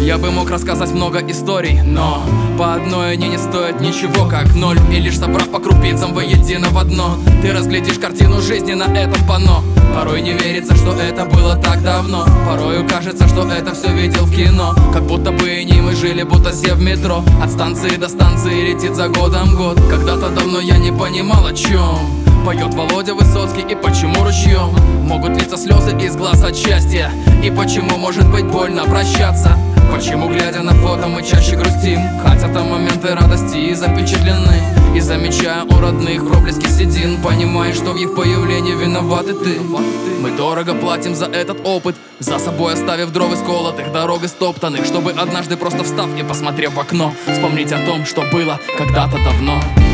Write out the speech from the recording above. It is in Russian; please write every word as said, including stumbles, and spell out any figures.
Я бы мог рассказать много историй, но по одной они не стоят ничего, как ноль. И лишь собрав по крупицам воедино в одно, ты разглядишь картину жизни на этом панно. Порой не верится, что это было так давно. Порою кажется, что это все видел в кино. Как будто бы и не мы жили, будто сев в метро. От станции до станции летит за годом год. Когда-то давно я не понимал, о чем поет Володя Высоцкий и почему ручьем могут литься слезы из глаз от счастья. И почему может быть больно прощаться. Почему, глядя на фото, мы чаще грустим, хотя там моменты радости и запечатлены. И замечая у родных проблески седин, понимая, что в их появлении виноваты ты. Мы дорого платим за этот опыт, за собой оставив дров исколотых, дорог истоптанных, чтобы однажды просто встав и посмотрев в окно, вспомнить о том, что было когда-то давно.